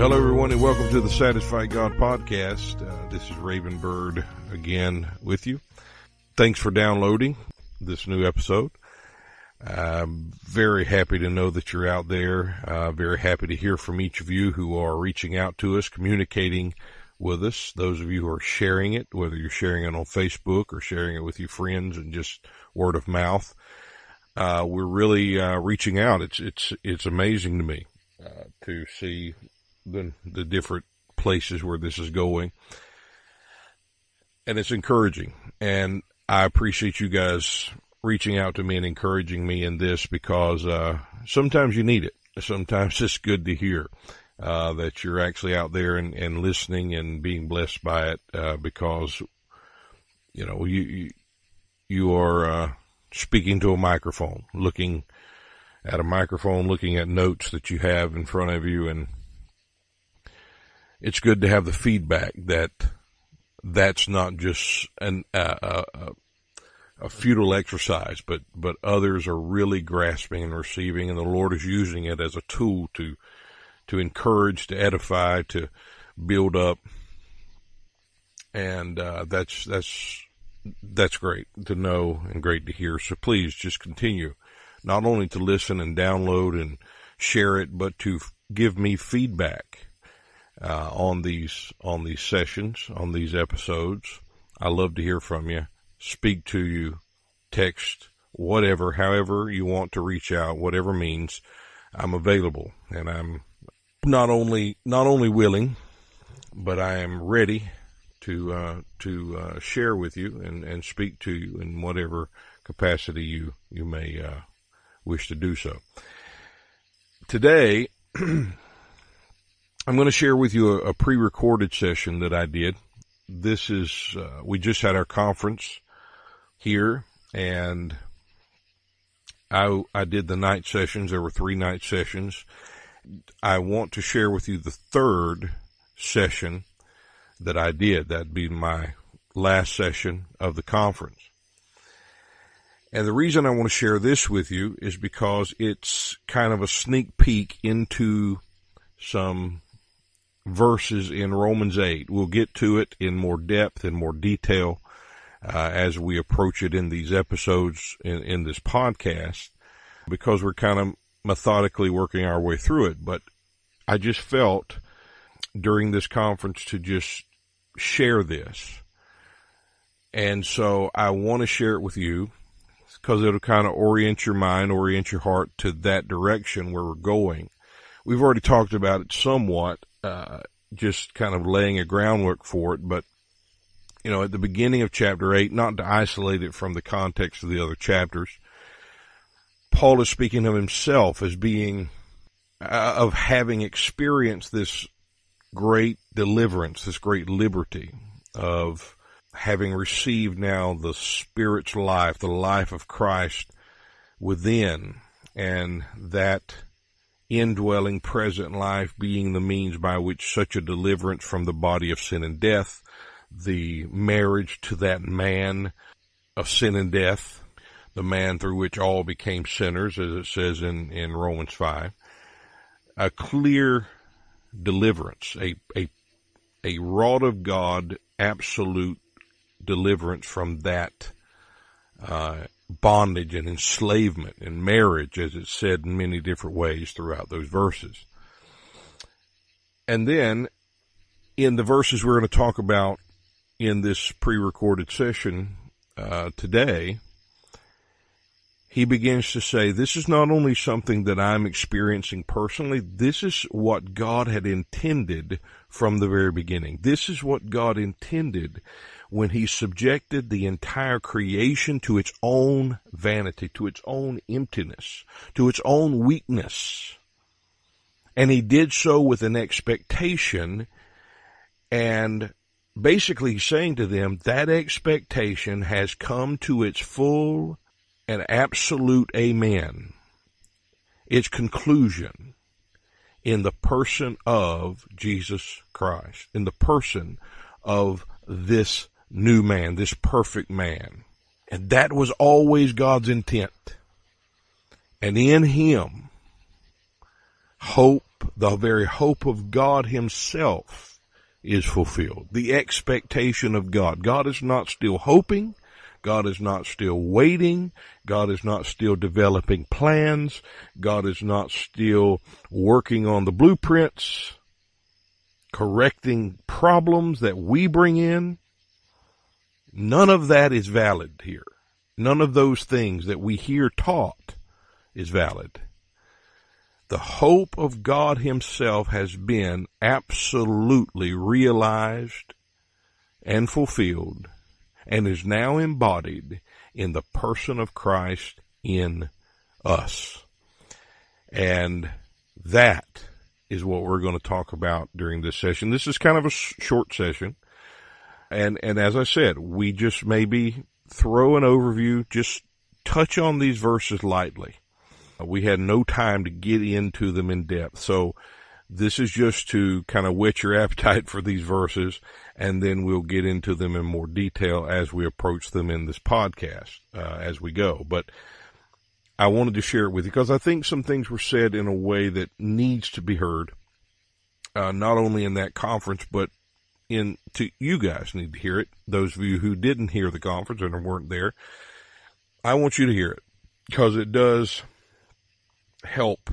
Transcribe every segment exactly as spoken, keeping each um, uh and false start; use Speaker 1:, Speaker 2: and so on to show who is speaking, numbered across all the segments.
Speaker 1: Hello, everyone, and welcome to the Satisfied God podcast. Uh, this is Raven Bird again with you. Thanks for downloading this new episode. I'm very happy to know that you're out there. Uh, very happy to hear from each of you who are reaching out to us, communicating with us. Those of you who are sharing it, whether you're sharing it on Facebook or sharing it with your friends and just word of mouth. Uh, we're really uh, reaching out. It's it's it's amazing to me uh, to see the the different places where this is going, and it's encouraging. And I appreciate you guys reaching out to me and encouraging me in this, because uh sometimes you need it. Sometimes it's good to hear uh that you're actually out there and, and listening and being blessed by it, uh because you know you you, you are uh speaking to a microphone, looking at a microphone, looking at notes that you have in front of you, and it's good to have the feedback that that's not just an, uh, a, a futile exercise, but, but others are really grasping and receiving, and the Lord is using it as a tool to, to encourage, to edify, to build up. And, uh, that's, that's, that's great to know and great to hear. So please just continue not only to listen and download and share it, but to give me feedback Uh, on these, on these sessions, on these episodes. I love to hear from you, speak to you, text, whatever, however you want to reach out, whatever means, I'm available. And I'm not only, not only willing, but I am ready to, uh, to, uh, share with you and, and speak to you in whatever capacity you, you may, uh, wish to do so. Today, I'm going to share with you a, a pre-recorded session that I did. This is, uh, we just had our conference here, and I, I did the night sessions. There were three night sessions. I want to share with you the third session that I did. That'd be my last session of the conference. And the reason I want to share this with you is because it's kind of a sneak peek into some verses in Romans eight. We'll get to it in more depth and more detail uh, as we approach it in these episodes in, in this podcast, because we're kind of methodically working our way through it. But I just felt during this conference to just share this. And so I want to share it with you because it'll kind of orient your mind, orient your heart to that direction where we're going. We've already talked about it somewhat, uh, just kind of laying a groundwork for it. But, you know, at the beginning of chapter eight, not to isolate it from the context of the other chapters, Paul is speaking of himself as being, uh, of having experienced this great deliverance, this great liberty of having received now the Spirit's life, the life of Christ within, and that indwelling present life being the means by which such a deliverance from the body of sin and death, the marriage to that man of sin and death, the man through which all became sinners, as it says in, in Romans five, a clear deliverance, a, a, a wrought of God, absolute deliverance from that, uh, bondage and enslavement and marriage, as it's said in many different ways throughout those verses. And then in the verses we're going to talk about in this pre-recorded session uh, today, he begins to say, this is not only something that I'm experiencing personally, this is what God had intended from the very beginning. This is what God intended when he subjected the entire creation to its own vanity, to its own emptiness, to its own weakness. And he did so with an expectation, and basically saying to them, that expectation has come to its full and absolute amen, its conclusion, in the person of Jesus Christ, in the person of this new man, this perfect man. And that was always God's intent. And in him, hope the very hope of God himself is fulfilled. The expectation of God. God is not still hoping. God is not still waiting. God is not still developing plans. God is not still working on the blueprints, correcting problems that we bring in. None of that is valid here. None of those things that we hear taught is valid. The hope of God himself has been absolutely realized and fulfilled and is now embodied in the person of Christ in us. And that is what we're going to talk about during this session. This is kind of a short session. And, and as I said, we just maybe throw an overview, just touch on these verses lightly. We had no time to get into them in depth. So this is just to kind of whet your appetite for these verses, and then we'll get into them in more detail as we approach them in this podcast, uh, as we go. But I wanted to share it with you because I think some things were said in a way that needs to be heard, uh, not only in that conference, but in to you guys need to hear it. Those of you who didn't hear the conference and weren't there, I want you to hear it because it does help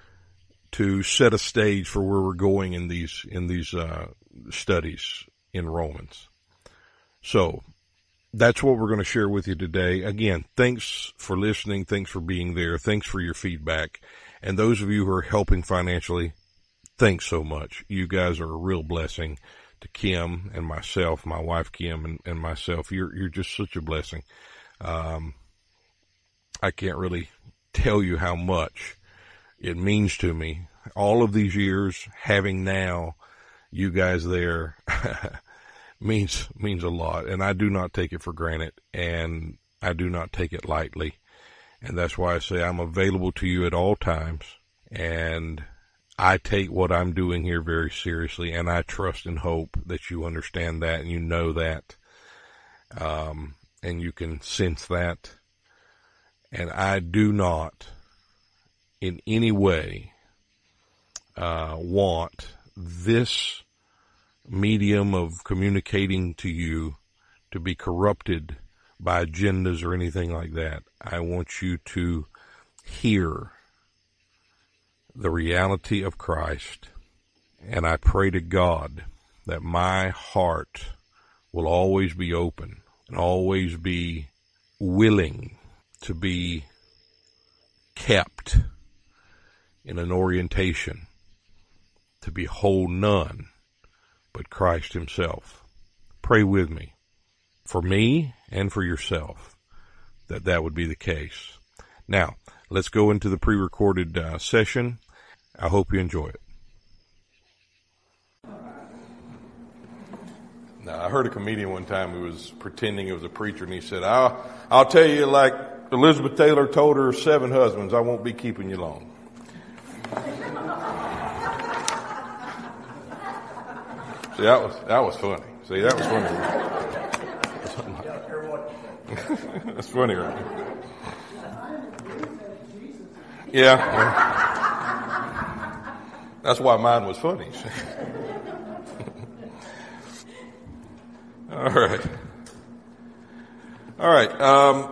Speaker 1: to set a stage for where we're going in these in these uh, studies in Romans. So that's what we're going to share with you today. Again, thanks for listening. Thanks for being there. Thanks for your feedback. And those of you who are helping financially, thanks so much. You guys are a real blessing to Kim and myself, my wife Kim and, and myself. You're you're just such a blessing. Um, I can't really tell you how much it means to me. All of these years, having now you guys there means means a lot, and I do not take it for granted, and I do not take it lightly. And that's why I say I'm available to you at all times, and I take what I'm doing here very seriously, and I trust and hope that you understand that and you know that, um, and you can sense that. And I do not in any way uh, want this medium of communicating to you to be corrupted by agendas or anything like that. I want you to hear the reality of Christ, and I pray to God that my heart will always be open and always be willing to be kept in an orientation to behold none but Christ himself. Pray with me, for me and for yourself, that that would be the case. Now, let's go into the pre-recorded uh, session. I hope you enjoy it. Now, I heard a comedian one time who was pretending he was a preacher, and he said, I'll, I'll tell you like Elizabeth Taylor told her seven husbands, I won't be keeping you long. See, that was, that was funny. See, that was funny. That's funny, right? Yeah. That's why mine was funny. All right. All right. Um,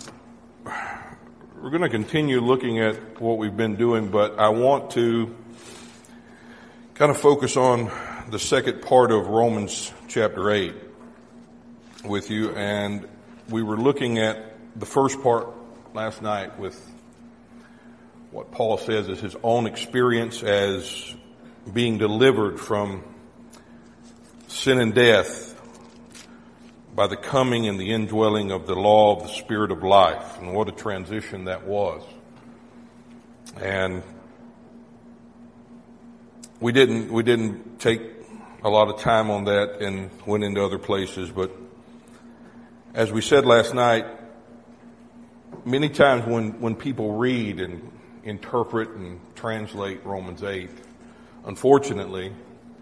Speaker 1: we're going to continue looking at what we've been doing, but I want to kind of focus on the second part of Romans chapter eight with you. And we were looking at the first part last night with what Paul says is his own experience as being delivered from sin and death by the coming and the indwelling of the law of the Spirit of life, and what a transition that was. And we didn't we didn't take a lot of time on that and went into other places, but as we said last night, many times when, when people read and interpret and translate Romans eight, unfortunately,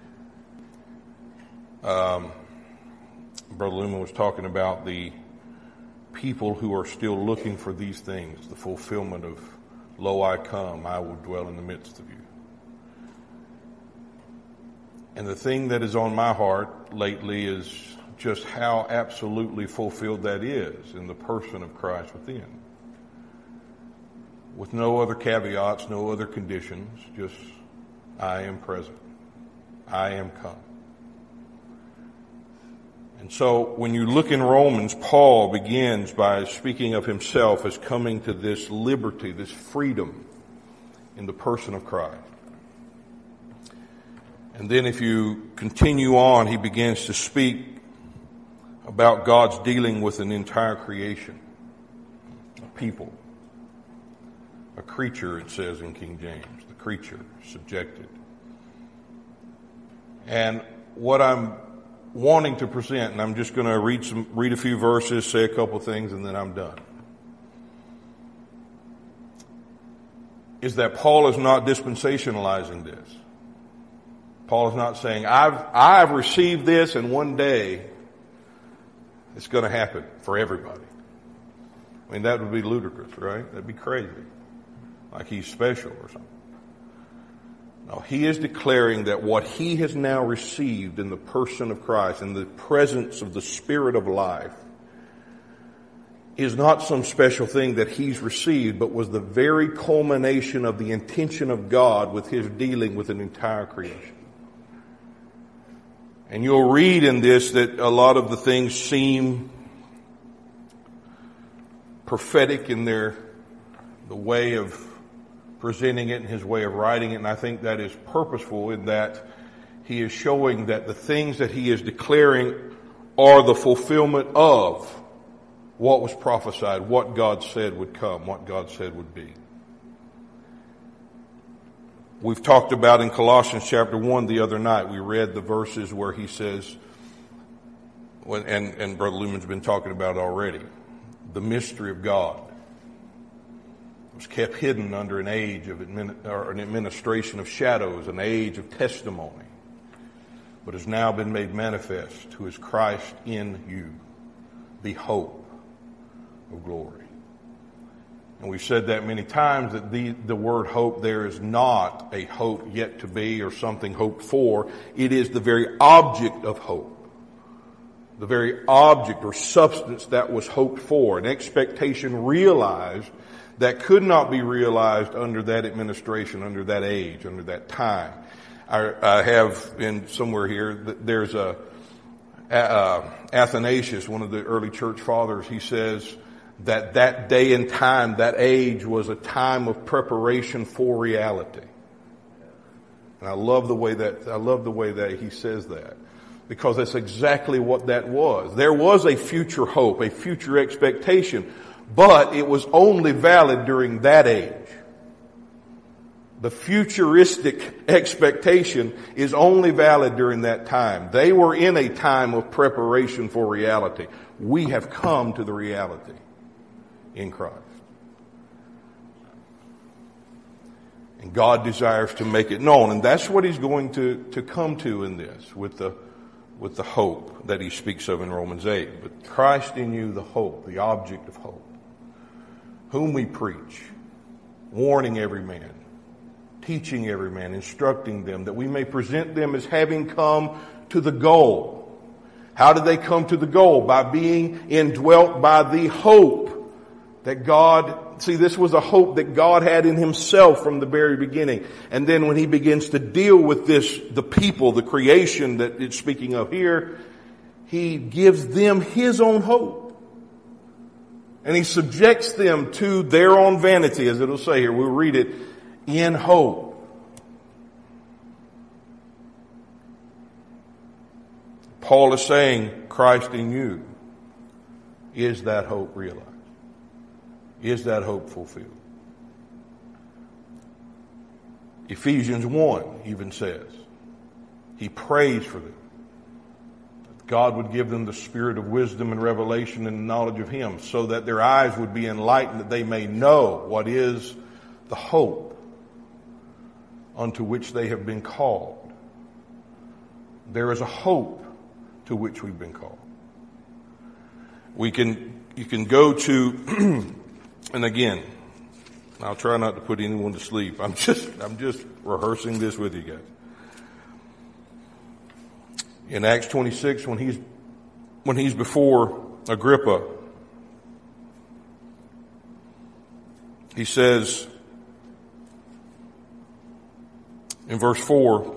Speaker 1: um, Brother Lumen was talking about the people who are still looking for these things, the fulfillment of, lo, I come, I will dwell in the midst of you. And the thing that is on my heart lately is just how absolutely fulfilled that is in the person of Christ within. With no other caveats, no other conditions, just I am present. I am come. And so when you look in Romans, Paul begins by speaking of himself as coming to this liberty, this freedom in the person of Christ. And then if you continue on, he begins to speak about God's dealing with an entire creation, a people, a creature, it says in King James, the creature, subjected. And what I'm wanting to present, and I'm just going to read some, read a few verses, say a couple things, and then I'm done, is that Paul is not dispensationalizing this. Paul is not saying, I've, I've received this and one day it's going to happen for everybody. I mean, that would be ludicrous, right? That'd be crazy. Like he's special or something. No, he is declaring that what he has now received in the person of Christ, in the presence of the Spirit of life, is not some special thing that he's received, but was the very culmination of the intention of God with his dealing with an entire creation. And you'll read in this that a lot of the things seem prophetic in their, the way of presenting it and his way of writing it. And I think that is purposeful in that he is showing that the things that he is declaring are the fulfillment of what was prophesied, what God said would come, what God said would be. We've talked about in Colossians chapter one the other night. We read the verses where he says, and, and Brother Lumen's been talking about it already, the mystery of God was kept hidden under an age of admin, or an administration of shadows, an age of testimony, but has now been made manifest, who is Christ in you, the hope of glory. And we've said that many times, that the, the word hope there is not a hope yet to be or something hoped for. It is the very object of hope. The very object or substance that was hoped for. An expectation realized that could not be realized under that administration, under that age, under that time. I, I have in somewhere here, there's a, uh, Athanasius, one of the early church fathers, he says that that day and time, that age, was a time of preparation for reality. And I love the way that, I love the way that he says that, because that's exactly what that was. There was a future hope, a future expectation, but it was only valid during that age. The futuristic expectation is only valid during that time. They were in a time of preparation for reality. We have come to the reality in Christ. And God desires to make it known. And that's what he's going to, to come to in this, with the, with the hope that he speaks of in Romans eight. But Christ in you, the hope, the object of hope, whom we preach, warning every man, teaching every man, instructing them, that we may present them as having come to the goal. How did they come to the goal? By being indwelt by the hope that God, see, this was a hope that God had in himself from the very beginning. And then when he begins to deal with this, the people, the creation that it's speaking of here, he gives them his own hope. And he subjects them to their own vanity, as it'll say here. We'll read it, in hope. Paul is saying, Christ in you. Is that hope realized? Is that hope fulfilled? Ephesians one even says, he prays for them. God would give them the spirit of wisdom and revelation and knowledge of him, so that their eyes would be enlightened, that they may know what is the hope unto which they have been called. There is a hope to which we've been called. We can, you can go to, and again, I'll try not to put anyone to sleep. I'm just, I'm just rehearsing this with you guys. In Acts twenty-six, when he's, when he's before Agrippa, he says in verse four,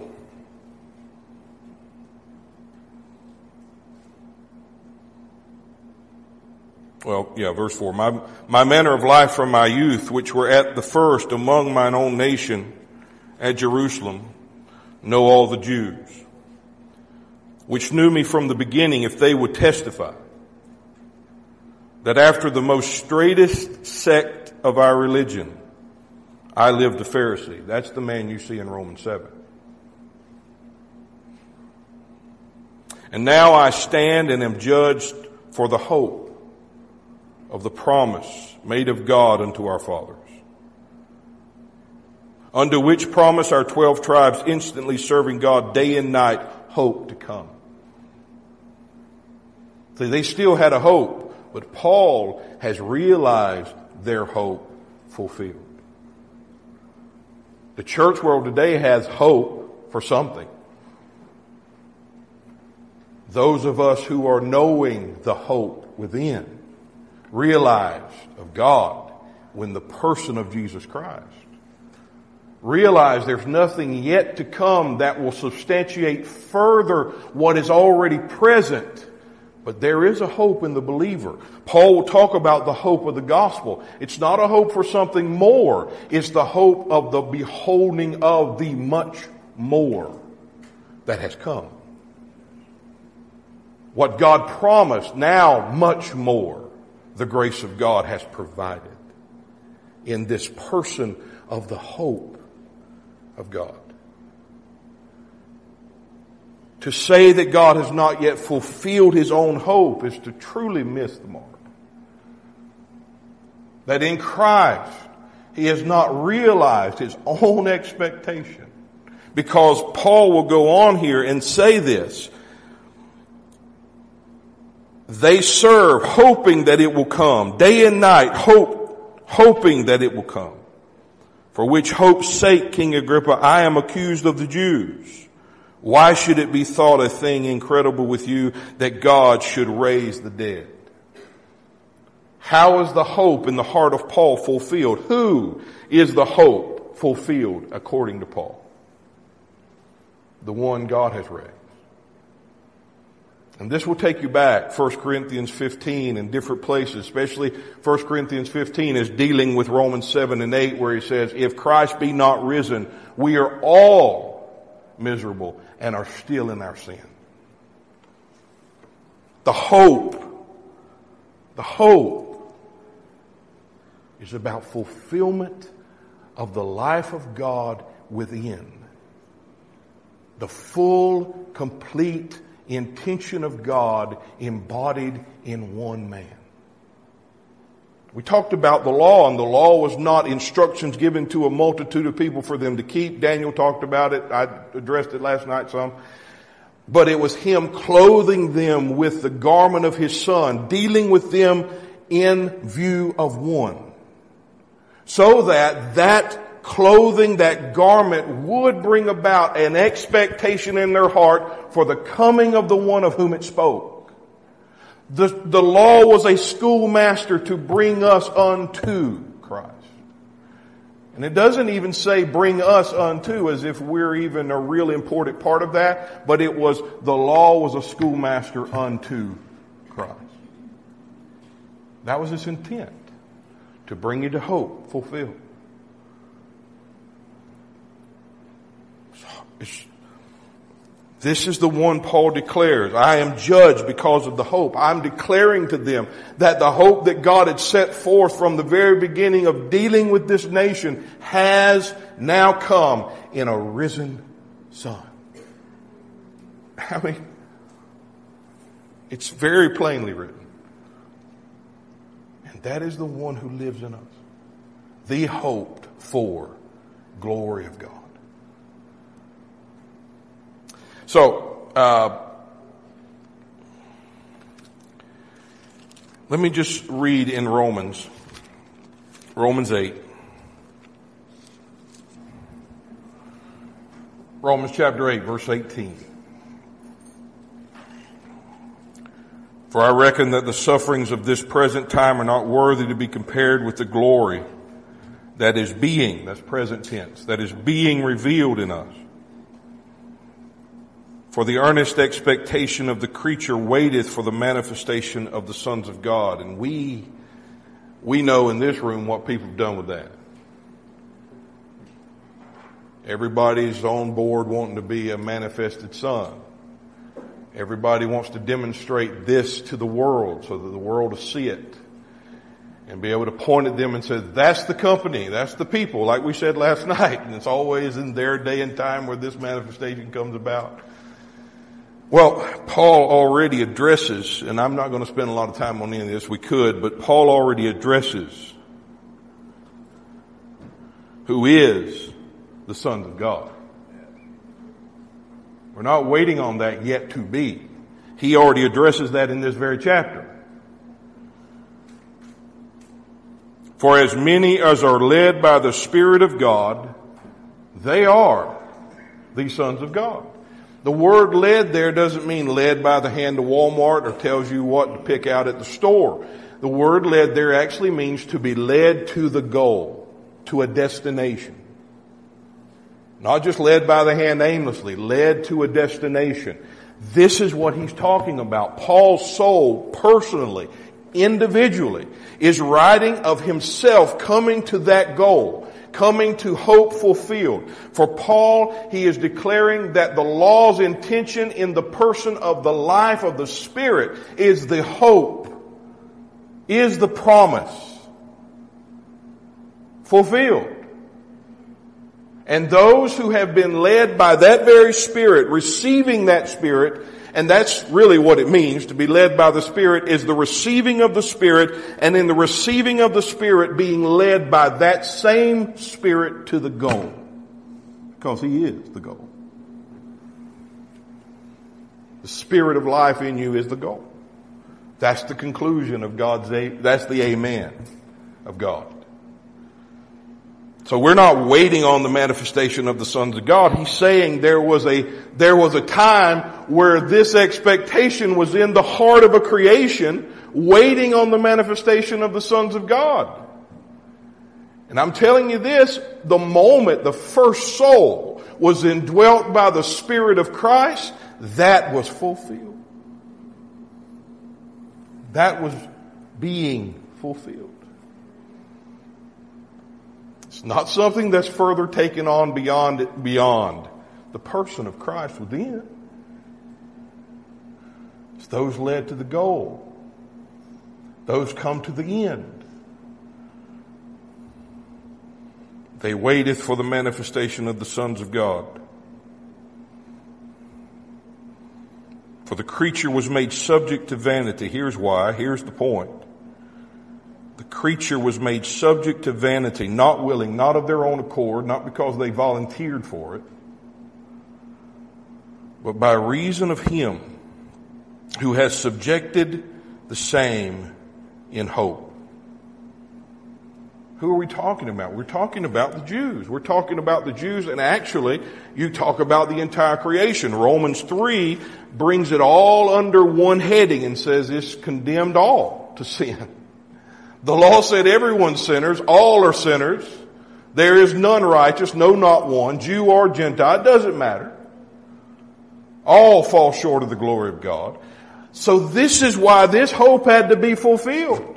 Speaker 1: well, yeah, verse four, my, my manner of life from my youth, which were at the first among mine own nation at Jerusalem, know all the Jews, which knew me from the beginning, if they would testify, that after the most straightest sect of our religion, I lived a Pharisee. That's the man you see in Romans seven. And now I stand and am judged for the hope of the promise made of God unto our fathers, unto which promise our twelve tribes, instantly serving God day and night, hope to come. See, they still had a hope, but Paul has realized their hope fulfilled. The church world today has hope for something. Those of us who are knowing the hope within realized of God when the person of Jesus Christ. Realize there's nothing yet to come that will substantiate further what is already present. But there is a hope in the believer. Paul will talk about the hope of the gospel. It's not a hope for something more. It's the hope of the beholding of the much more that has come. What God promised, now much more the grace of God has provided in this person of the hope of God. To say that God has not yet fulfilled his own hope is to truly miss the mark. That in Christ, he has not realized his own expectation. Because Paul will go on here and say this. They serve hoping that it will come. Day and night, hope, hoping that it will come. For which hope's sake, King Agrippa, I am accused of the Jews. Why should it be thought a thing incredible with you that God should raise the dead? How is the hope in the heart of Paul fulfilled? Who is the hope fulfilled according to Paul? The one God has raised. And this will take you back, First Corinthians fifteen and different places, especially First Corinthians fifteen is dealing with Romans seven and eight where he says, if Christ be not risen, we are all miserable and are still in our sin. The hope, the hope is about fulfillment of the life of God within. The full, complete intention of God embodied in one man. We talked about the law, and the law was not instructions given to a multitude of people for them to keep. Daniel talked about it. I addressed it last night some. But it was him clothing them with the garment of his son, dealing with them in view of one. So that that clothing, that garment would bring about an expectation in their heart for the coming of the one of whom it spoke. The, the law was a schoolmaster to bring us unto Christ. And it doesn't even say bring us unto as if we're even a real important part of that, but it was, the law was a schoolmaster unto Christ. That was its intent, to bring you to hope fulfilled. This is the one Paul declares. I am judged because of the hope. I'm declaring to them that the hope that God had set forth from the very beginning of dealing with this nation has now come in a risen Son. I mean, it's very plainly written. And that is the one who lives in us. The hoped for glory of God. So, uh, let me just read in Romans, Romans eight. Romans chapter eight, verse eighteen. For I reckon that the sufferings of this present time are not worthy to be compared with the glory that is being, that's present tense, that is being revealed in us. For the earnest expectation of the creature waiteth for the manifestation of the sons of God. And we, we know in this room what people have done with that. Everybody's on board wanting to be a manifested son. Everybody wants to demonstrate this to the world so that the world will see it and be able to point at them and say, that's the company, that's the people, like we said last night. And it's always in their day and time where this manifestation comes about. Well, Paul already addresses, and I'm not going to spend a lot of time on any of this, we could, but Paul already addresses who is the sons of God. We're not waiting on that yet to be. He already addresses that in this very chapter. For as many as are led by the Spirit of God, they are the sons of God. The word led there doesn't mean led by the hand to Walmart or tells you what to pick out at the store. The word led there actually means to be led to the goal, to a destination. Not just led by the hand aimlessly, led to a destination. This is what he's talking about. Paul's soul, personally, individually, is writing of himself coming to that goal, coming to hope fulfilled. For Paul, he is declaring that the law's intention in the person of the life of the Spirit is the hope, is the promise fulfilled. And those who have been led by that very Spirit, receiving that Spirit, and that's really what it means to be led by the Spirit, is the receiving of the Spirit, and in the receiving of the Spirit being led by that same Spirit to the goal. Because He is the goal. The Spirit of life in you is the goal. That's the conclusion of God's, that's the amen of God. So we're not waiting on the manifestation of the sons of God. He's saying there was a, there was a time where this expectation was in the heart of a creation, waiting on the manifestation of the sons of God. And I'm telling you this, the moment the first soul was indwelt by the Spirit of Christ, that was fulfilled. That was being fulfilled. It's not something that's further taken on beyond, beyond the person of Christ within. It's those led to the goal. Those come to the end. They waiteth for the manifestation of the sons of God. For the creature was made subject to vanity. Here's why. Here's the point. The creature was made subject to vanity, not willing, not of their own accord, not because they volunteered for it, but by reason of Him who has subjected the same in hope. Who are we talking about? We're talking about the Jews. We're talking about the Jews, and actually, you talk about the entire creation. Romans three brings it all under one heading and says it's condemned all to sin. The law said everyone's sinners, all are sinners. There is none righteous, no, not one, Jew or Gentile, it doesn't matter. All fall short of the glory of God. So this is why this hope had to be fulfilled.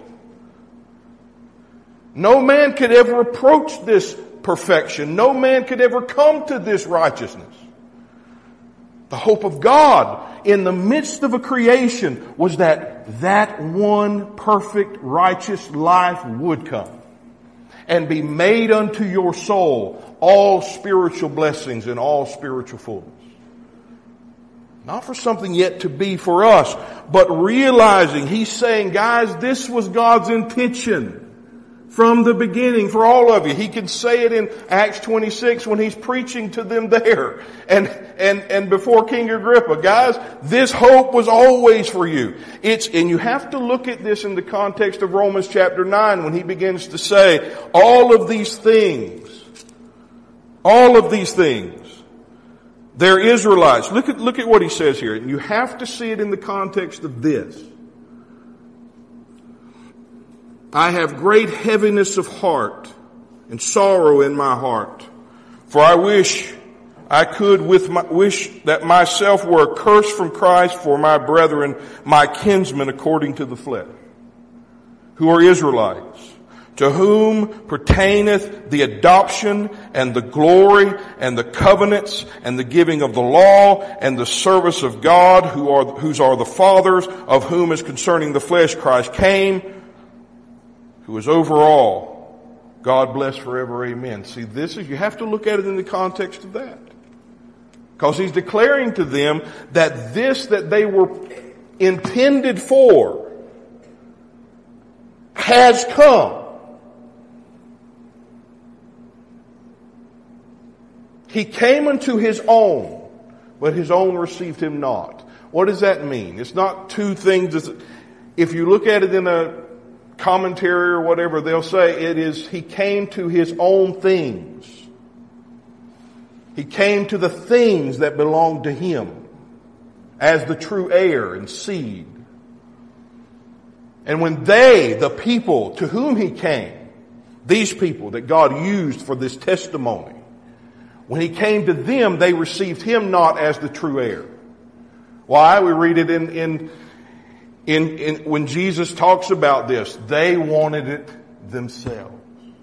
Speaker 1: No man could ever approach this perfection. No man could ever come to this righteousness. The hope of God in the midst of a creation was that that one perfect righteous life would come and be made unto your soul all spiritual blessings and all spiritual fullness. Not for something yet to be for us, but realizing, He's saying, guys, this was God's intention from the beginning for all of you. He can say it in Acts twenty-six when He's preaching to them there. And, and, and before King Agrippa, guys, this hope was always for you. It's, and you have to look at this in the context of Romans chapter nine when he begins to say, all of these things, all of these things, they're Israelites. Look at, look at what he says here. You have to see it in the context of this. I have great heaviness of heart and sorrow in my heart. For I wish I could with my, wish that myself were accursed from Christ for my brethren, my kinsmen according to the flesh, who are Israelites, to whom pertaineth the adoption and the glory and the covenants and the giving of the law and the service of God, who are, whose are the fathers, of whom is concerning the flesh Christ came, who is over all. God bless forever, amen. See, this is, you have to look at it in the context of that. Because he's declaring to them that this that they were intended for has come. He came unto his own, but his own received him not. What does that mean? It's not two things. If you look at it in a commentary or whatever, they'll say it is, he came to his own things. He came to the things that belonged to him as the true heir and seed. And when they, the people to whom he came, these people that God used for this testimony, when he came to them, they received him not as the true heir. Why? We read it in, in, in, in when Jesus talks about this. They wanted it themselves.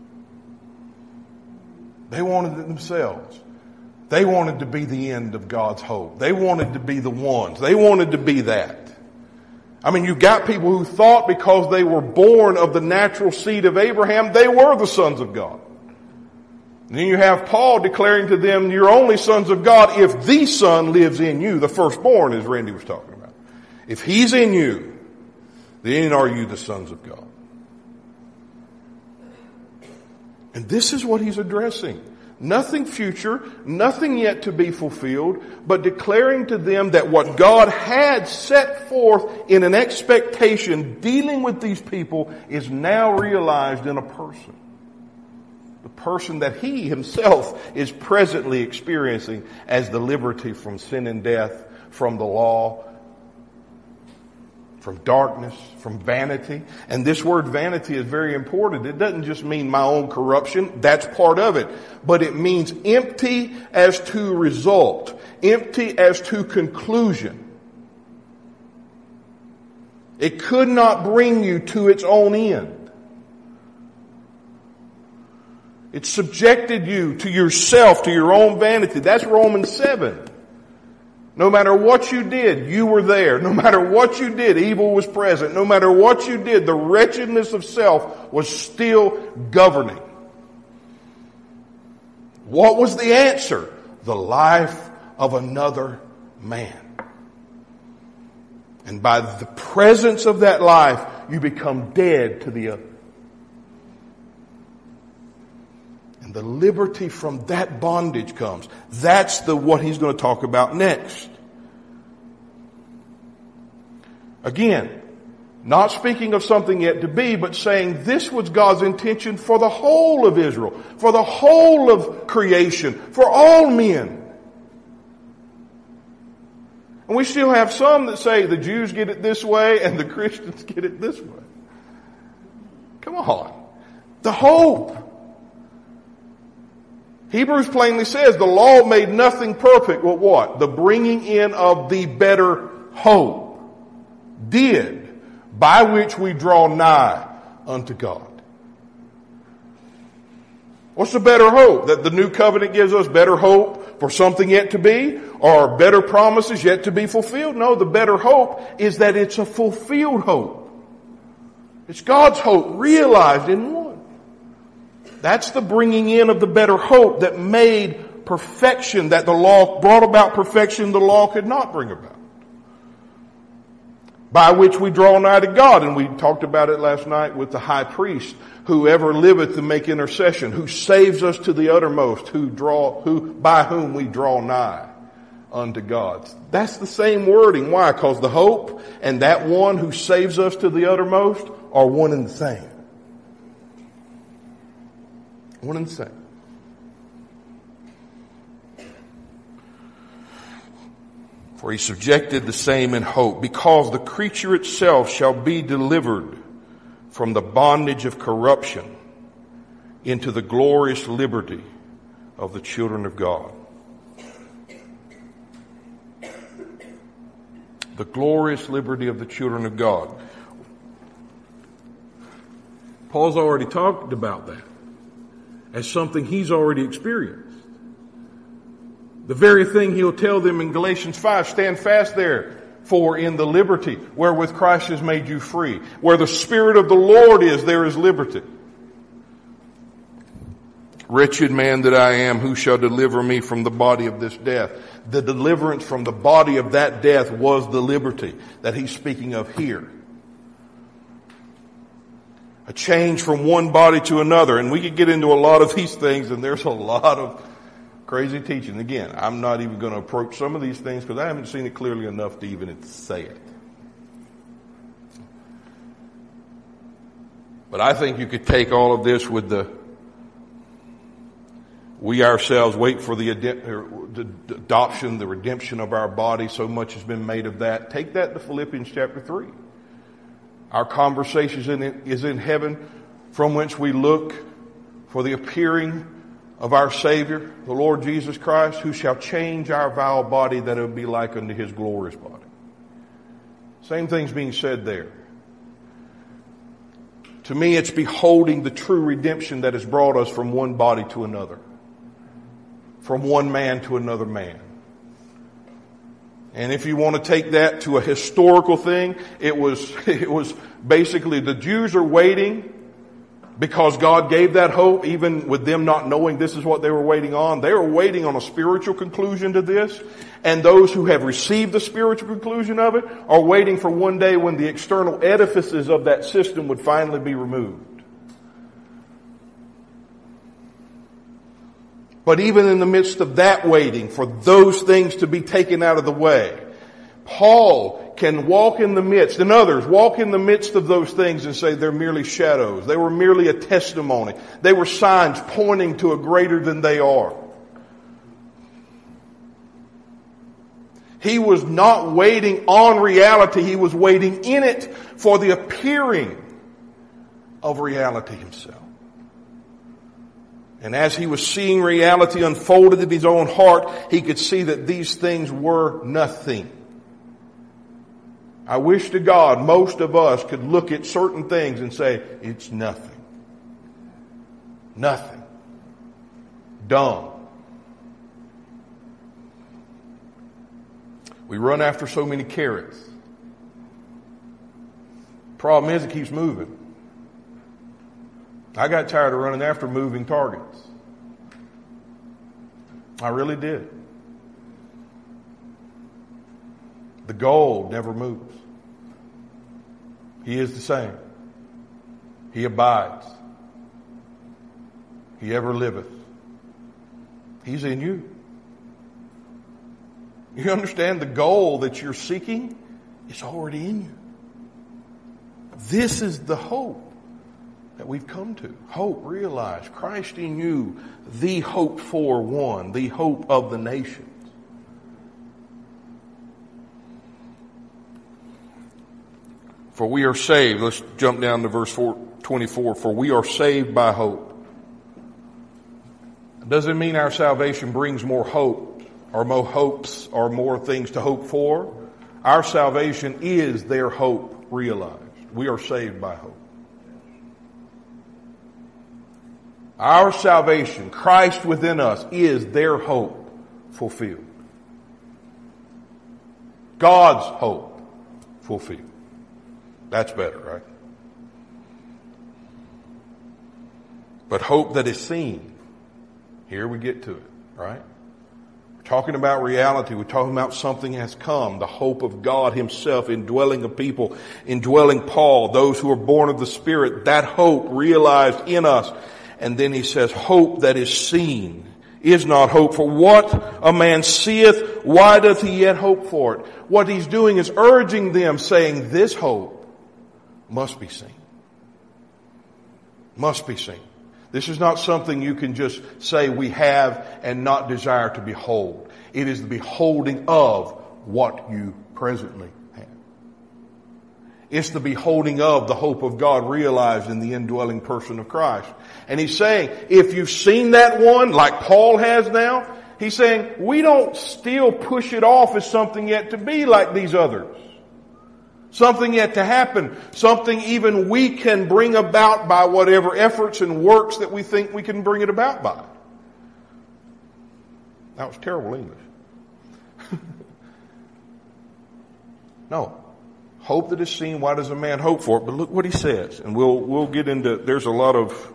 Speaker 1: They wanted it themselves. They wanted to be the end of God's hope. They wanted to be the ones. They wanted to be that. I mean, you've got people who thought because they were born of the natural seed of Abraham, they were the sons of God. And then you have Paul declaring to them, you're only sons of God if the Son lives in you, the firstborn, as Randy was talking about. If he's in you, then are you the sons of God. And this is what he's addressing. Nothing future, nothing yet to be fulfilled, but declaring to them that what God had set forth in an expectation dealing with these people is now realized in a person. The person that he himself is presently experiencing as the liberty from sin and death, from the law, from darkness, from vanity. And this word vanity is very important. It doesn't just mean my own corruption. That's part of it. But it means empty as to result, empty as to conclusion. It could not bring you to its own end. It subjected you to yourself, to your own vanity. That's Romans seven. No matter what you did, you were there. No matter what you did, evil was present. No matter what you did, the wretchedness of self was still governing. What was the answer? The life of another man. And by the presence of that life, you become dead to the other. And the liberty from that bondage comes. That's the what he's going to talk about next. Again, not speaking of something yet to be, but saying this was God's intention for the whole of Israel, for the whole of creation, for all men. And we still have some that say the Jews get it this way and the Christians get it this way. Come on. The hope. Hebrews plainly says the law made nothing perfect, but what? The bringing in of the better hope did, by which we draw nigh unto God. What's the better hope? That the new covenant gives us better hope for something yet to be, or better promises yet to be fulfilled? No, the better hope is that it's a fulfilled hope. It's God's hope realized in one. That's the bringing in of the better hope that made perfection, that the law brought about perfection the law could not bring about. By which we draw nigh to God. And we talked about it last night with the high priest, who ever liveth to make intercession, who saves us to the uttermost, who draw, who, by whom we draw nigh unto God. That's the same wording. Why? Because the hope and that one who saves us to the uttermost are one and the same. One and the same. For he subjected the same in hope, because the creature itself shall be delivered from the bondage of corruption into the glorious liberty of the children of God. The glorious liberty of the children of God. Paul's already talked about that as something he's already experienced. The very thing he'll tell them in Galatians five, stand fast there, for in the liberty wherewith Christ has made you free. Where the Spirit of the Lord is, there is liberty. Wretched man that I am, who shall deliver me from the body of this death? The deliverance from the body of that death was the liberty that he's speaking of here. A change from one body to another. And we could get into a lot of these things, and there's a lot of crazy teaching. Again, I'm not even going to approach some of these things because I haven't seen it clearly enough to even say it. But I think you could take all of this with the we ourselves wait for the adoption, the redemption of our body. So much has been made of that. Take that to Philippians chapter three. Our conversation is in, is in heaven, from whence we look for the appearing of our Savior, the Lord Jesus Christ, who shall change our vile body that it will be like unto his glorious body. Same thing's being said there. To me, it's beholding the true redemption that has brought us from one body to another. From one man to another man. And if you want to take that to a historical thing, it was, it was basically the Jews are waiting because God gave that hope, even with them not knowing this is what they were waiting on. They were waiting on a spiritual conclusion to this. And those who have received the spiritual conclusion of it are waiting for one day when the external edifices of that system would finally be removed. But even in the midst of that waiting for those things to be taken out of the way, Paul can walk in the midst, and others walk in the midst of those things and say they're merely shadows. They were merely a testimony. They were signs pointing to a greater than they are. He was not waiting on reality. He was waiting in it for the appearing of reality himself. And as he was seeing reality unfolded in his own heart, he could see that these things were nothing. I wish to God most of us could look at certain things and say, it's nothing. Nothing. Dumb. We run after so many carrots. Problem is, it keeps moving. I got tired of running after moving targets. I really did. The goal never moves. He is the same. He abides. He ever liveth. He's in you. You understand the goal that you're seeking is already in you. This is the hope that we've come to. Hope, realize, Christ in you, the hope for one, the hope of the nations. For we are saved. Let's jump down to verse twenty-four. For we are saved by hope. Doesn't mean our salvation brings more hope or more hopes or more things to hope for. Our salvation is their hope realized. We are saved by hope. Our salvation, Christ within us, is their hope fulfilled. God's hope fulfilled. That's better, right? But hope that is seen. Here we get to it, right? We're talking about reality. We're talking about something has come. The hope of God himself indwelling a people, indwelling Paul, those who are born of the Spirit. That hope realized in us. And then he says, hope that is seen is not hope. For what a man seeth, why doth he yet hope for it? What he's doing is urging them, saying, this hope must be seen. Must be seen. This is not something you can just say we have and not desire to behold. It is the beholding of what you presently have. It's the beholding of the hope of God realized in the indwelling person of Christ. And he's saying, if you've seen that one, like Paul has now, he's saying, we don't still push it off as something yet to be like these others. Something yet to happen. Something even we can bring about by whatever efforts and works that we think we can bring it about by. That was terrible English. No. Hope that is seen, why does a man hope for it? But look what he says. And we'll, we'll get into, there's a lot of,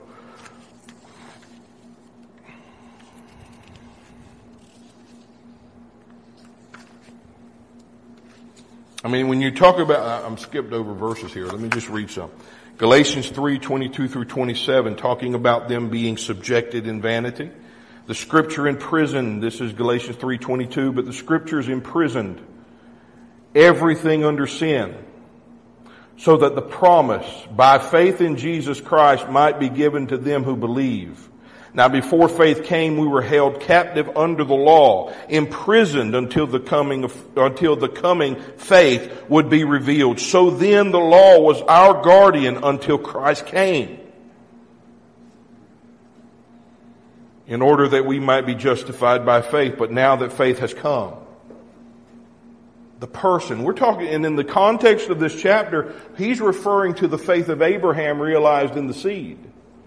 Speaker 1: I mean, when you talk about, I'm skipped over verses here. Let me just read some. Galatians three, twenty-two through twenty-seven, talking about them being subjected in vanity. The scripture imprisoned, this is Galatians three, twenty-two, but the scriptures imprisoned everything under sin, so that the promise by faith in Jesus Christ might be given to them who believe. Now before faith came, we were held captive under the law, imprisoned until the coming of, until the coming faith would be revealed. So then the law was our guardian until Christ came, in order that we might be justified by faith. But now that faith has come, the person, we're talking, and in the context of this chapter, he's referring to the faith of Abraham realized in the seed.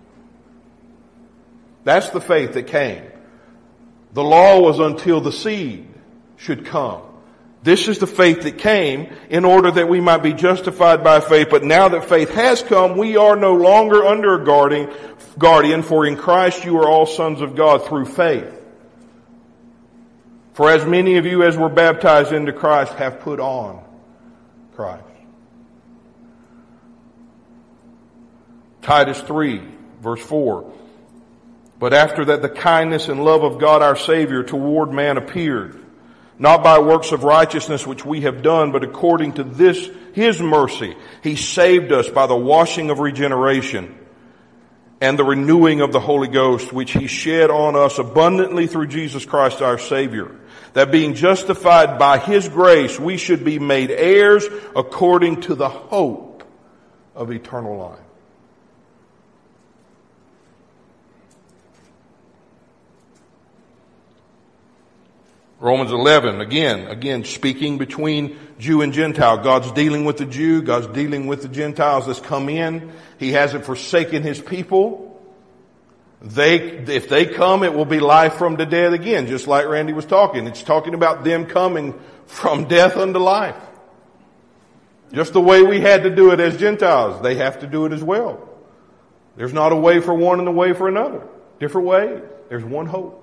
Speaker 1: That's the faith that came. The law was until the seed should come. This is the faith that came in order that we might be justified by faith. But now that faith has come, we are no longer under a guardian, guardian, for in Christ you are all sons of God through faith. For as many of you as were baptized into Christ have put on Christ. Titus three, verse four. But after that the kindness and love of God our Savior toward man appeared, not by works of righteousness which we have done, but according to this, His mercy, He saved us by the washing of regeneration and the renewing of the Holy Ghost, which He shed on us abundantly through Jesus Christ our Savior, that being justified by His grace, we should be made heirs according to the hope of eternal life. Romans eleven, again, again, speaking between Jew and Gentile. God's dealing with the Jew. God's dealing with the Gentiles that's come in. He hasn't forsaken His people. They, if they come, it will be life from the dead again, just like Randy was talking. It's talking about them coming from death unto life. Just the way we had to do it as Gentiles, they have to do it as well. There's not a way for one and a way for another. Different ways. There's one hope.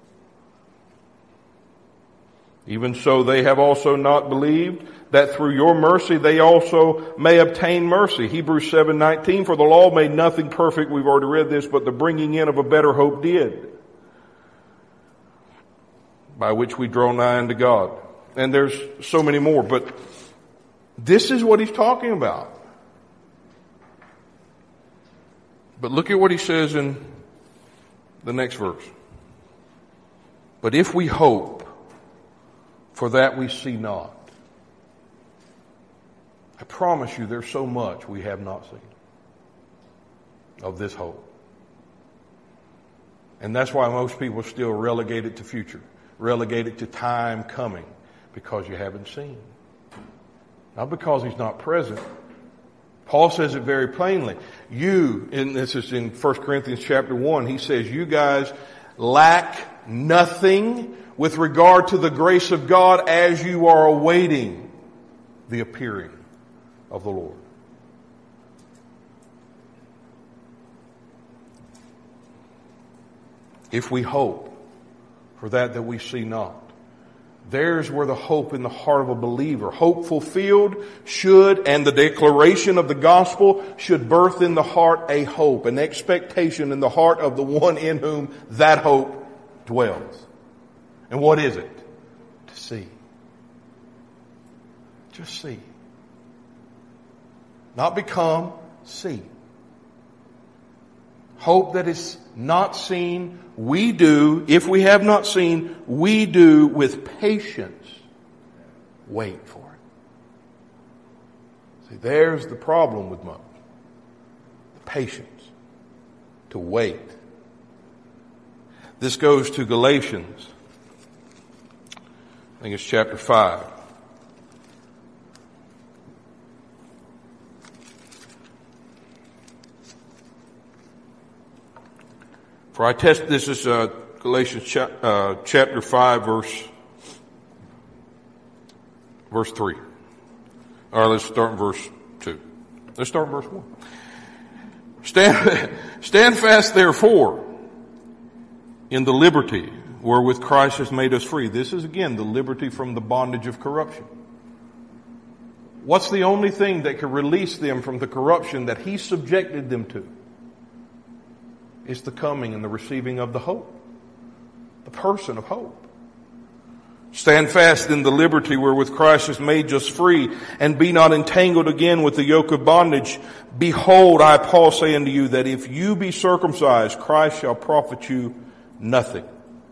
Speaker 1: Even so, they have also not believed, that through your mercy they also may obtain mercy. Hebrews seven nineteen, for the law made nothing perfect. We've already read this, but the bringing in of a better hope did, by which we draw nigh unto God. And there's so many more, but this is what he's talking about. But look at what he says in the next verse. But if we hope for that we see not. I promise you there's so much we have not seen of this hope. And that's why most people still relegate it to future, relegate it to time coming, because you haven't seen. Not because He's not present. Paul says it very plainly. You, and this is in First Corinthians chapter one, he says, you guys lack nothing with regard to the grace of God as you are awaiting the appearing of the Lord. If we hope for that that we see not. There's where the hope in the heart of a believer, hope fulfilled should, and the declaration of the gospel should birth in the heart a hope, an expectation in the heart of the one in whom that hope dwells. And what is it? To see. Just see. Not become, see. Hope that is not seen, we do, if we have not seen, we do with patience wait for it. See, there's the problem with Moses. Patience. To wait. This goes to Galatians. I think it's chapter five. For I test, this is uh, Galatians cha- uh, chapter five, verse verse three. All right, let's start in verse two. Let's start in verse one. Stand, stand fast, therefore, in the liberty wherewith Christ has made us free. This is, again, the liberty from the bondage of corruption. What's the only thing that can release them from the corruption that He subjected them to? It's the coming and the receiving of the hope. The person of hope. Stand fast in the liberty wherewith Christ has made us free, and be not entangled again with the yoke of bondage. Behold, I, Paul, say unto you that if you be circumcised, Christ shall profit you nothing.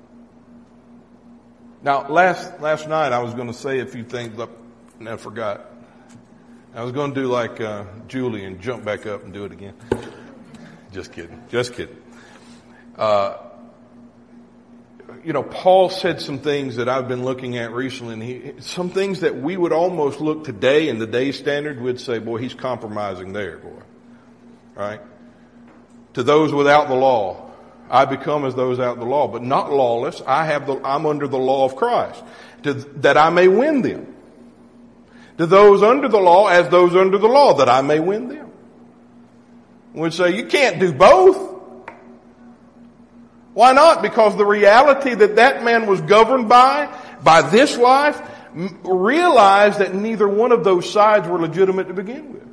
Speaker 1: Now, last last night I was going to say a few things, but I forgot. I was going to do like uh, Julie and jump back up and do it again. Just kidding. Just kidding. Uh, you know, Paul said some things that I've been looking at recently, and he, some things that we would almost look today in the day standard, we'd say, boy, he's compromising there, boy. Right? To those without the law, I become as those without the law, but not lawless. I have the, I'm under the law of Christ, to, that I may win them. To those under the law, as those under the law, that I may win them. We'd say, you can't do both. Why not? Because the reality that that man was governed by, by this life, realized that neither one of those sides were legitimate to begin with.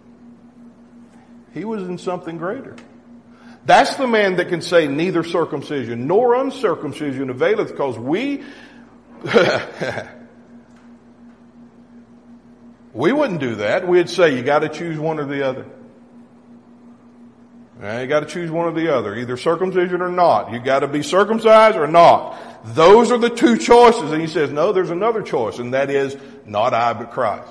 Speaker 1: He was in something greater. That's the man that can say neither circumcision nor uncircumcision availeth, because we, we wouldn't do that. We'd say you got to choose one or the other. Now, you got to choose one or the other, either circumcision or not. You got to be circumcised or not. Those are the two choices. And he says, no, there's another choice, and that is not I, but Christ.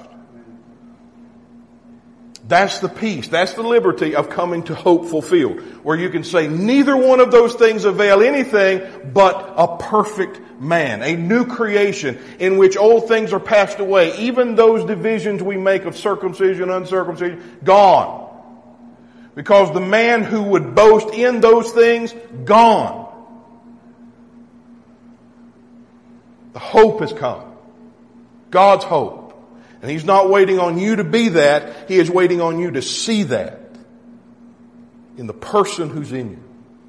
Speaker 1: That's the peace. That's the liberty of coming to hope fulfilled, where you can say neither one of those things avail anything but a perfect man, a new creation in which old things are passed away. Even those divisions we make of circumcision, uncircumcision, gone. Because the man who would boast in those things, gone. The hope has come. God's hope. And He's not waiting on you to be that. He is waiting on you to see that in the person who's in you.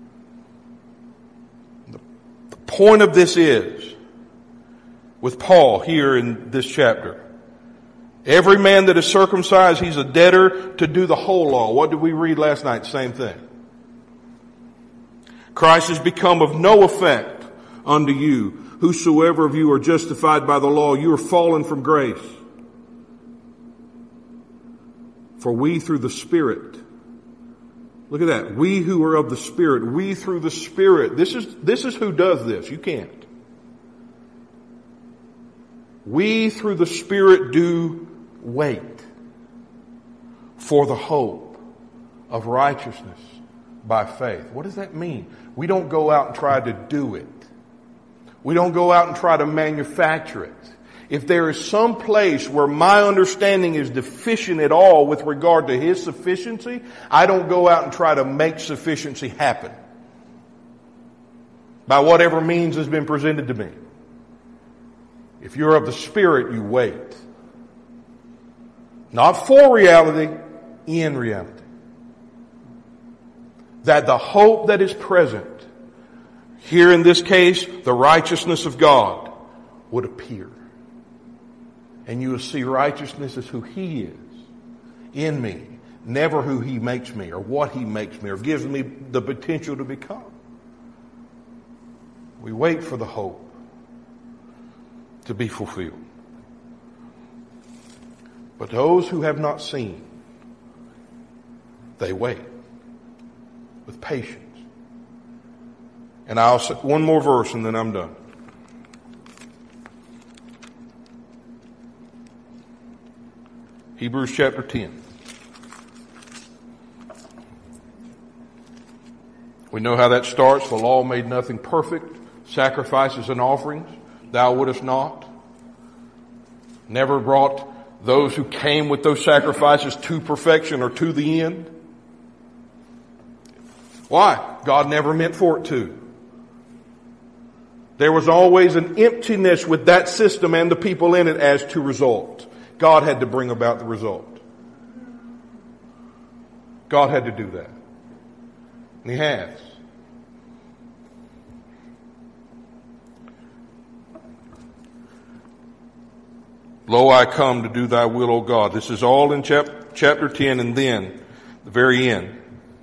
Speaker 1: The, the point of this is, with Paul here in this chapter, every man that is circumcised, he's a debtor to do the whole law. What did we read last night? Same thing. Christ has become of no effect unto you. Whosoever of you are justified by the law, you are fallen from grace. For we through the Spirit, look at that, we who are of the Spirit, we through the Spirit, this is, this is who does this. You can't. We through the Spirit do wait for the hope of righteousness by faith. What does that mean? We don't go out and try to do it. We don't go out and try to manufacture it. If there is some place where my understanding is deficient at all with regard to His sufficiency, I don't go out and try to make sufficiency happen by whatever means has been presented to me. If you're of the Spirit, you wait. Not for reality, in reality. That the hope that is present, here in this case, the righteousness of God, would appear. And you will see righteousness as who He is in me, never who He makes me or what He makes me or gives me the potential to become. We wait for the hope to be fulfilled. But those who have not seen, they wait with patience. And I'll say one more verse and then I'm done. Hebrews chapter ten. We know how that starts. The law made nothing perfect. Sacrifices and offerings thou wouldest not. Never brought those who came with those sacrifices to perfection or to the end. Why? God never meant for it to. There was always an emptiness with that system and the people in it as to result. God had to bring about the result. God had to do that. And He has. Lo, I come to do thy will, O God. This is all in chap- chapter ten, and then the very end.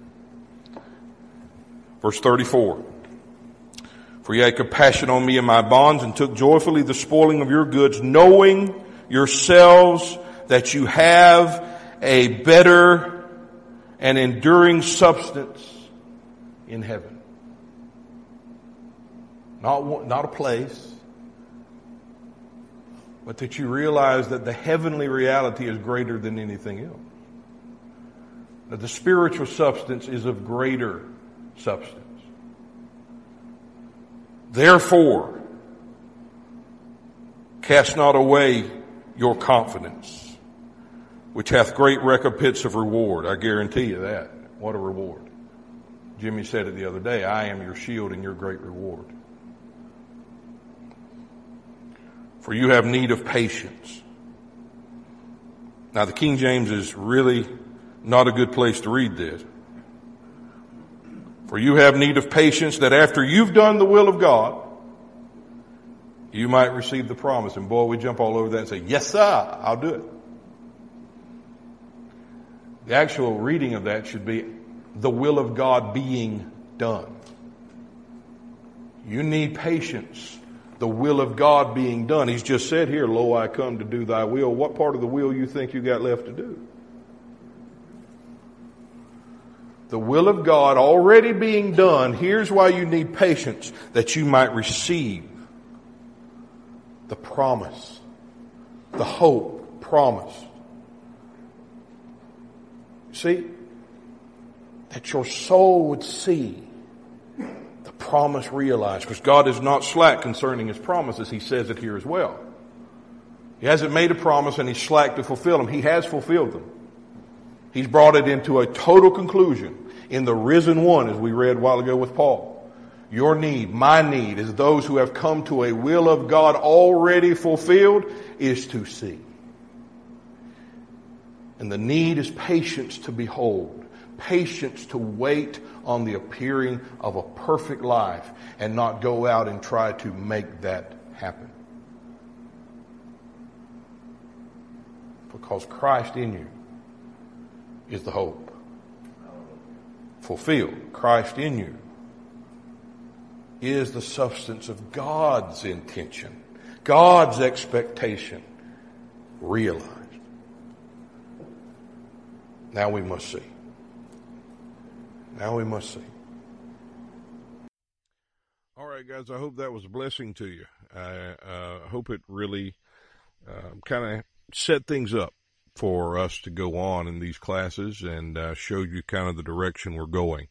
Speaker 1: Verse thirty-four. For ye had compassion on me and my bonds, and took joyfully the spoiling of your goods, knowing yourselves that you have a better and enduring substance in heaven. Not one, not a place, but that you realize that the heavenly reality is greater than anything else. That the spiritual substance is of greater substance. Therefore, cast not away your confidence, which hath great recompense of reward. I guarantee you that. What a reward. Jimmy said it the other day, I am your shield and your great reward. For you have need of patience. Now the King James is really not a good place to read this. For you have need of patience, that after you've done the will of God, you might receive the promise. And boy, we jump all over that and say, yes, sir, I'll do it. The actual reading of that should be the will of God being done. You need patience. The will of God being done. He's just said here, lo, I come to do thy will. What part of the will you think you got left to do? The will of God already being done. Here's why you need patience, that you might receive the promise, the hope promised. See, that your soul would see the promise realized, because God is not slack concerning His promises. He says it here as well. He hasn't made a promise and He's slack to fulfill them. He has fulfilled them. He's brought it into a total conclusion in the risen one, as we read a while ago with Paul. Your need, my need, is those who have come to a will of God already fulfilled, is to see. And the need is patience to behold, patience to wait on the appearing of a perfect life and not go out and try to make that happen. Because Christ in you is the hope. Fulfilled. Christ in you is the substance of God's intention, God's expectation realized. Now we must see. Now we must see. All right, guys, I hope that was a blessing to you. I uh, hope it really uh, kind of set things up for us to go on in these classes and uh, showed you kind of the direction we're going.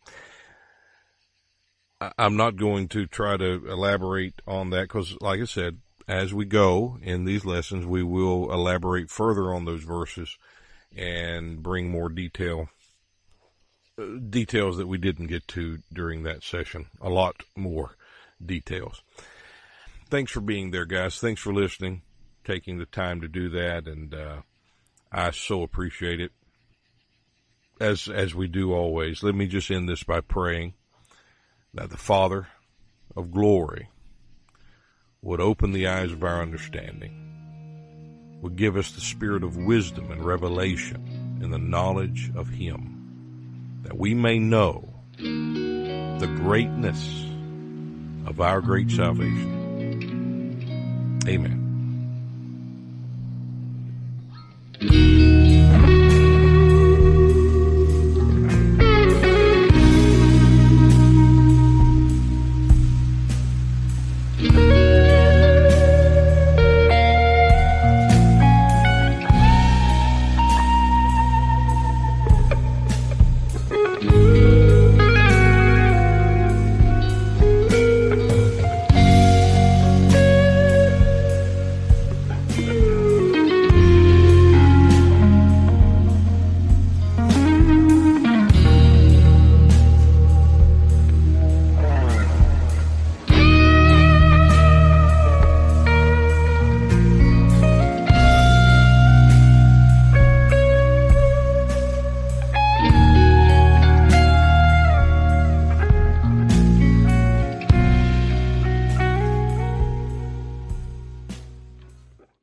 Speaker 1: I'm not going to try to elaborate on that because, like I said, as we go in these lessons, we will elaborate further on those verses and bring more detail, uh, details that we didn't get to during that session. A lot more details. Thanks for being there, guys. Thanks for listening, taking the time to do that, and uh, I so appreciate it, as as we do always. Let me just end this by praying that the Father of glory would open the eyes of our understanding, would give us the spirit of wisdom and revelation in the knowledge of Him, that we may know the greatness of our great salvation. Amen.